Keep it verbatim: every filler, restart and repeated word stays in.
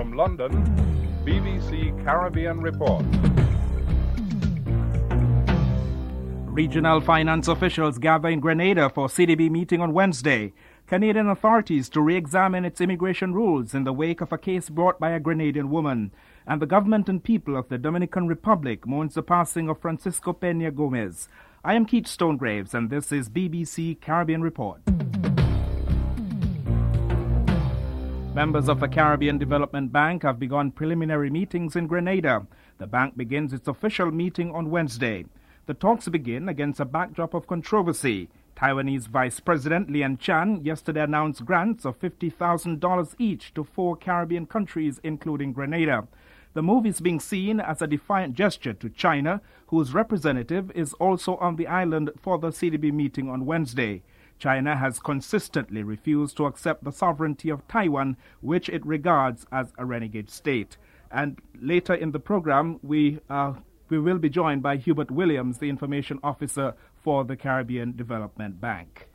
From London, B B C Caribbean Report. Regional finance officials gather in Grenada for C D B meeting on Wednesday. Canadian authorities to re-examine its immigration rules in the wake of a case brought by a Grenadian woman. And the government and people of the Dominican Republic mourns the passing of Francisco Peña Gomez. I am Keith Stonegraves, and this is B B C Caribbean Report. Members of the Caribbean Development Bank have begun preliminary meetings in Grenada. The bank begins its official meeting on Wednesday. The talks begin against a backdrop of controversy. Taiwanese Vice President Lian Chan yesterday announced grants of fifty thousand dollars each to four Caribbean countries, including Grenada. The move is being seen as a defiant gesture to China, whose representative is also on the island for the C D B meeting on Wednesday. China has consistently refused to accept the sovereignty of Taiwan, which it regards as a renegade state. And later in the program, we uh, we will be joined by Hubert Williams, the information officer for the Caribbean Development Bank.